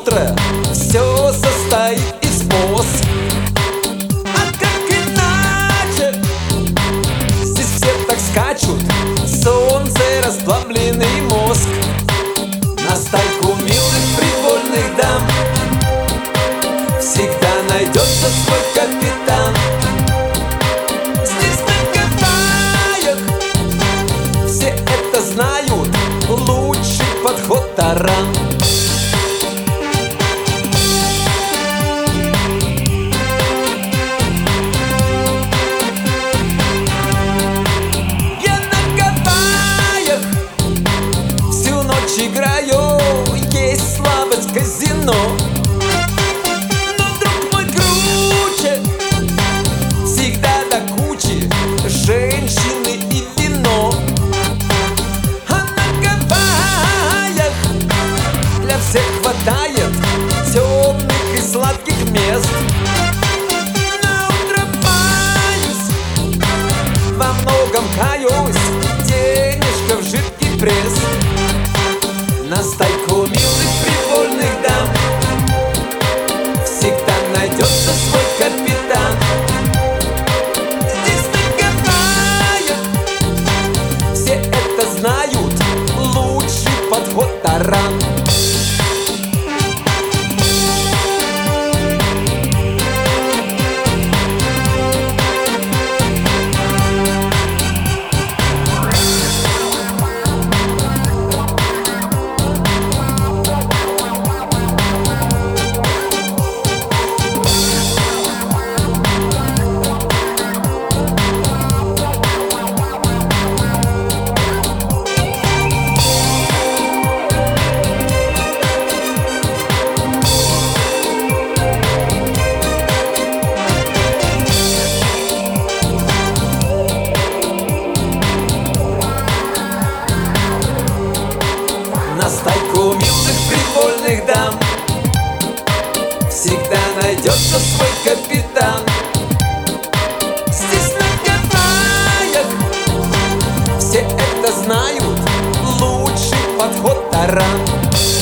утро все состоит из поз. А как иначе? Здесь все так скачут, солнце расплавленный мозг. На стайку милых прикольных дам всегда найдется свой капитан. Здесь на Гавайях все это знают, лучший подход таран. Я на Гавайях всю ночь играю, есть слабость казино. Но друг мой круче, всегда до кучи женщины и вино. А на Гавайях для всех хватает темных и сладких мест. На утро маюсь, во многом каюсь, денежка в жидкий пресс. На стайку милых прикольных дам всегда найдется свой капитан. Здесь на Гавайях все это знают, лучший подход таран. На стайку милых прикольных дам всегда найдется свой капитан. Здесь на Гавайях все это знают, лучший подход таран.